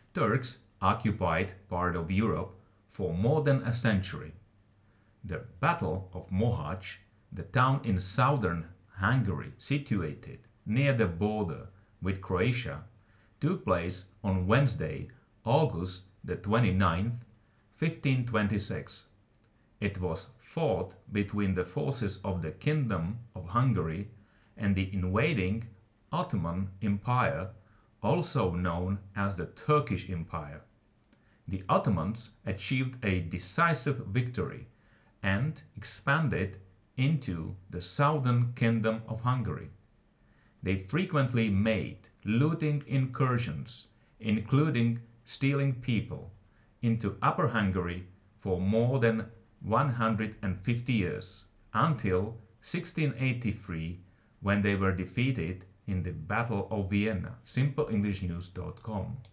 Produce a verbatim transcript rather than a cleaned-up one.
Turks occupied part of Europe for more than a century. The Battle of Mohacs, the town in southern Hungary situated near the border with Croatia, took place on Wednesday, August the twenty-ninth, fifteen twenty-six. It was fought between the forces of the Kingdom of Hungary and the invading Ottoman Empire, also known as the Turkish Empire. The Ottomans achieved a decisive victory and expanded into the southern Kingdom of Hungary. They frequently made looting incursions, including stealing people, into Upper Hungary for more than one hundred fifty years, until sixteen eighty-three, when they were defeated in the Battle of Vienna. simple english news dot com